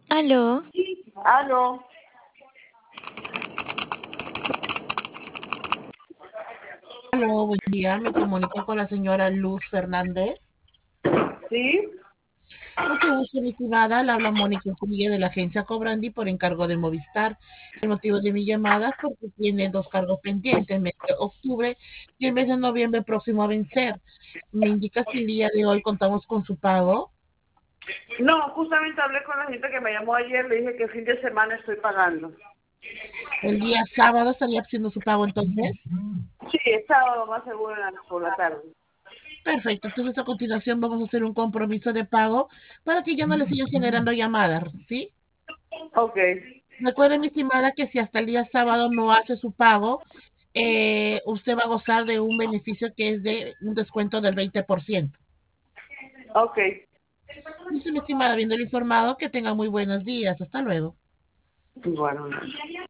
Aló, Aló, Aló, buen día. Me comunico con la señora Luz Fernández. ¿sí? Mucho gusto, mi estimada. Le habla Mónica Trilla de la agencia Cobrandi por encargo de Movistar. El motivo de mi llamada es porque tiene dos cargos pendientes, el mes de octubre y el mes de noviembre próximo a vencer. Me indica si el día de hoy contamos con su pago. No, justamente hablé con la gente que me llamó ayer, le dije que el fin de semana estoy pagando. El día sábado estaría haciendo su pago entonces. Sí, es sábado más seguro por la tarde. Perfecto. Entonces a continuación vamos a hacer un compromiso de pago para que ya no le sigan generando llamadas, ¿sí? Ok, Recuerde, mi estimada, que si hasta el día sábado no hace su pago, usted va a gozar de un beneficio que es de un descuento del 20%. ok. Listo, mi estimada, habiéndole informado, que tenga muy buenos días. Hasta luego. Bueno.